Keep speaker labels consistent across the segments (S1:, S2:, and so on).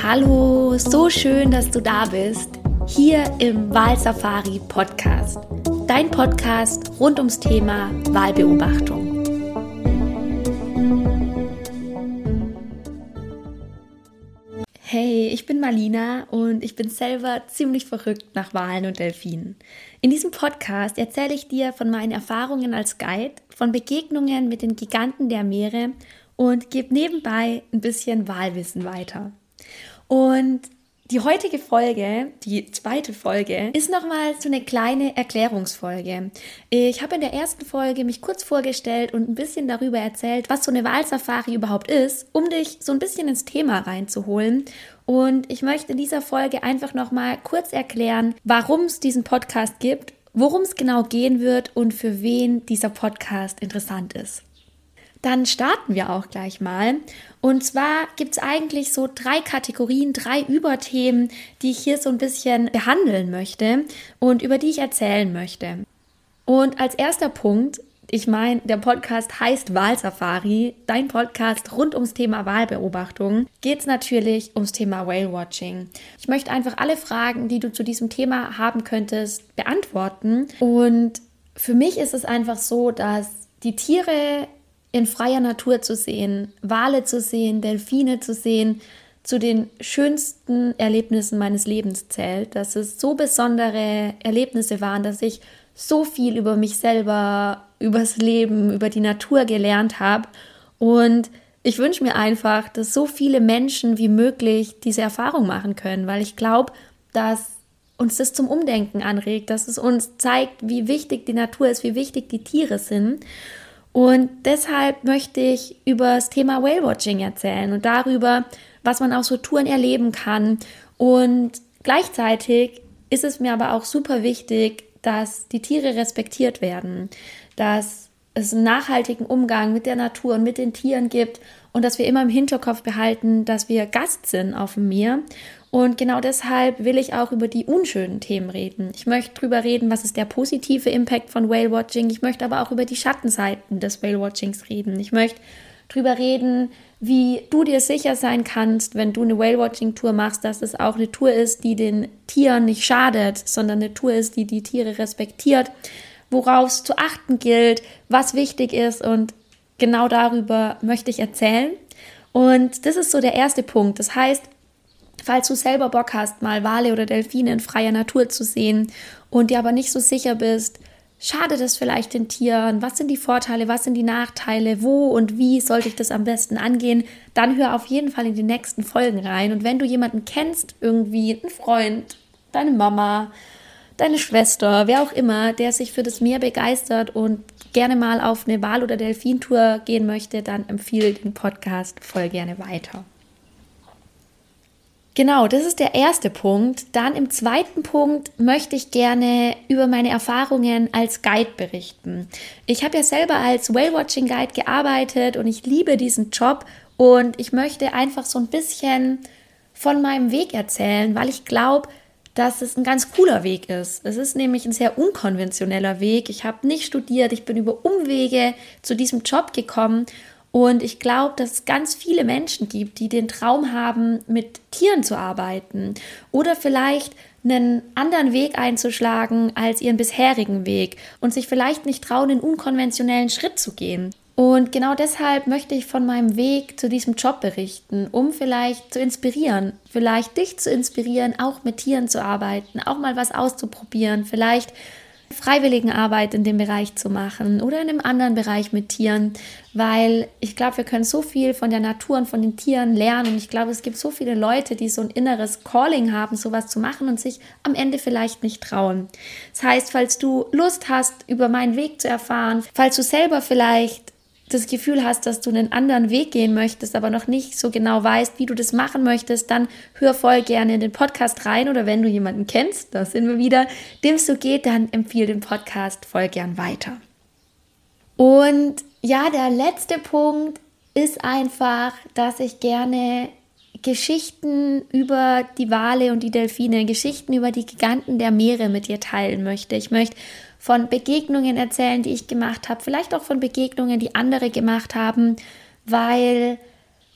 S1: Hallo, so schön, dass du da bist, hier im Walsafari Podcast, dein Podcast rund ums Thema Walbeobachtung. Hey, ich bin Marlina und ich bin selber ziemlich verrückt nach Walen und Delfinen. In diesem Podcast erzähle ich dir von meinen Erfahrungen als Guide, von Begegnungen mit den Giganten der Meere und gebe nebenbei ein bisschen Walwissen weiter. Und die heutige Folge, die zweite Folge, ist nochmal so eine kleine Erklärungsfolge. Ich habe in der ersten Folge mich kurz vorgestellt und ein bisschen darüber erzählt, was so eine Walsafari überhaupt ist, um dich so ein bisschen ins Thema reinzuholen. Und ich möchte in dieser Folge einfach nochmal kurz erklären, warum es diesen Podcast gibt, worum es genau gehen wird und für wen dieser Podcast interessant ist. Dann starten wir auch gleich mal. Und zwar gibt es eigentlich so 3 Kategorien, 3 Überthemen, die ich hier so ein bisschen behandeln möchte und über die ich erzählen möchte. Und als erster Punkt, ich meine, der Podcast heißt Walsafari, dein Podcast rund ums Thema Walbeobachtung, geht es natürlich ums Thema Whale-Watching. Ich möchte einfach alle Fragen, die du zu diesem Thema haben könntest, beantworten. Und für mich ist es einfach so, dass die Tiere in freier Natur zu sehen, Wale zu sehen, Delfine zu sehen, zu den schönsten Erlebnissen meines Lebens zählt, dass es so besondere Erlebnisse waren, dass ich so viel über mich selber, übers Leben, über die Natur gelernt habe. Und ich wünsche mir einfach, dass so viele Menschen wie möglich diese Erfahrung machen können, weil ich glaube, dass uns das zum Umdenken anregt, dass es uns zeigt, wie wichtig die Natur ist, wie wichtig die Tiere sind. Und deshalb möchte ich über das Thema Whale-Watching erzählen und darüber, was man auf so Touren erleben kann. Und gleichzeitig ist es mir aber auch super wichtig, dass die Tiere respektiert werden, dass es einen nachhaltigen Umgang mit der Natur und mit den Tieren gibt und dass wir immer im Hinterkopf behalten, dass wir Gast sind auf dem Meer. Und genau deshalb will ich auch über die unschönen Themen reden. Ich möchte darüber reden, was ist der positive Impact von Whale-Watching. Ich möchte aber auch über die Schattenseiten des Whale-Watchings reden. Ich möchte darüber reden, wie du dir sicher sein kannst, wenn du eine Whale-Watching-Tour machst, dass es auch eine Tour ist, die den Tieren nicht schadet, sondern eine Tour ist, die die Tiere respektiert, worauf es zu achten gilt, was wichtig ist, und genau darüber möchte ich erzählen. Und das ist so der erste Punkt. Das heißt, falls du selber Bock hast, mal Wale oder Delfine in freier Natur zu sehen und dir aber nicht so sicher bist, schadet es vielleicht den Tieren? Was sind die Vorteile, was sind die Nachteile? Wo und wie sollte ich das am besten angehen? Dann hör auf jeden Fall in die nächsten Folgen rein. Und wenn du jemanden kennst, irgendwie einen Freund, deine Mama, deine Schwester, wer auch immer, der sich für das Meer begeistert und gerne mal auf eine Wal- oder Delfintour gehen möchte, dann empfehle den Podcast voll gerne weiter. Genau, das ist der erste Punkt. Dann im zweiten Punkt möchte ich gerne über meine Erfahrungen als Guide berichten. Ich habe ja selber als Whale-Watching-Guide gearbeitet und ich liebe diesen Job und ich möchte einfach so ein bisschen von meinem Weg erzählen, weil ich glaube, dass es ein ganz cooler Weg ist. Es ist nämlich ein sehr unkonventioneller Weg. Ich habe nicht studiert, ich bin über Umwege zu diesem Job gekommen. Und ich glaube, dass es ganz viele Menschen gibt, die den Traum haben, mit Tieren zu arbeiten oder vielleicht einen anderen Weg einzuschlagen als ihren bisherigen Weg und sich vielleicht nicht trauen, einen unkonventionellen Schritt zu gehen. Und genau deshalb möchte ich von meinem Weg zu diesem Job berichten, um vielleicht zu inspirieren, vielleicht dich zu inspirieren, auch mit Tieren zu arbeiten, auch mal was auszuprobieren, vielleicht Freiwilligenarbeit in dem Bereich zu machen oder in einem anderen Bereich mit Tieren, weil ich glaube, wir können so viel von der Natur und von den Tieren lernen und ich glaube, es gibt so viele Leute, die so ein inneres Calling haben, sowas zu machen und sich am Ende vielleicht nicht trauen. Das heißt, falls du Lust hast, über meinen Weg zu erfahren, falls du selber vielleicht das Gefühl hast, dass du einen anderen Weg gehen möchtest, aber noch nicht so genau weißt, wie du das machen möchtest, dann hör voll gerne in den Podcast rein oder wenn du jemanden kennst, da sind wir wieder, dem es so geht, dann empfehle den Podcast voll gern weiter. Und ja, der letzte Punkt ist einfach, dass ich gerne Geschichten über die Wale und die Delfine, Geschichten über die Giganten der Meere mit dir teilen möchte. Ich möchte von Begegnungen erzählen, die ich gemacht habe, vielleicht auch von Begegnungen, die andere gemacht haben, weil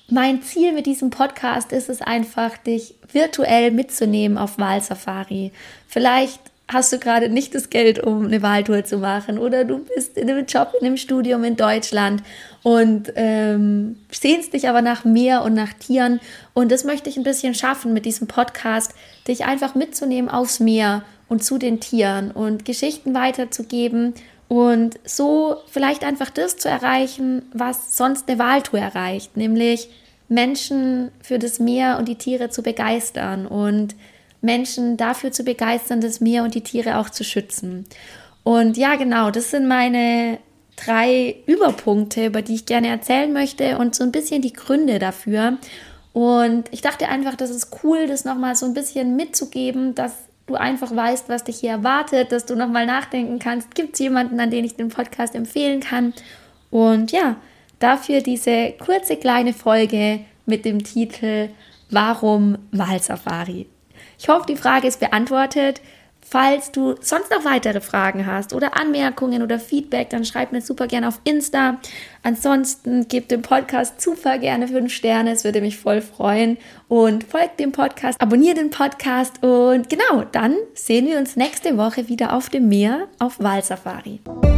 S1: Mein Ziel mit diesem Podcast ist es einfach, dich virtuell mitzunehmen auf Walsafari. Vielleicht hast du gerade nicht das Geld, um eine Waltour zu machen, oder du bist in einem Job, in einem Studium in Deutschland und sehnst dich aber nach Meer und nach Tieren. Und das möchte ich ein bisschen schaffen mit diesem Podcast, dich einfach mitzunehmen aufs Meer und zu den Tieren und Geschichten weiterzugeben und so vielleicht einfach das zu erreichen, was sonst eine Waltour erreicht, nämlich Menschen für das Meer und die Tiere zu begeistern und Menschen dafür zu begeistern, das Meer und die Tiere auch zu schützen. Und ja, genau, das sind meine 3 Überpunkte, über die ich gerne erzählen möchte und so ein bisschen die Gründe dafür. Und ich dachte einfach, das ist cool, das nochmal so ein bisschen mitzugeben, dass du einfach weißt, was dich hier erwartet, dass du nochmal nachdenken kannst, gibt es jemanden, an den ich den Podcast empfehlen kann? Und ja, dafür diese kurze kleine Folge mit dem Titel Warum Walsafari? Ich hoffe, die Frage ist beantwortet. Falls du sonst noch weitere Fragen hast oder Anmerkungen oder Feedback, dann schreib mir super gerne auf Insta. Ansonsten gib dem Podcast super gerne 5 Sterne, es würde mich voll freuen. Und folgt dem Podcast, abonniert den Podcast und genau, dann sehen wir uns nächste Woche wieder auf dem Meer auf Walsafari.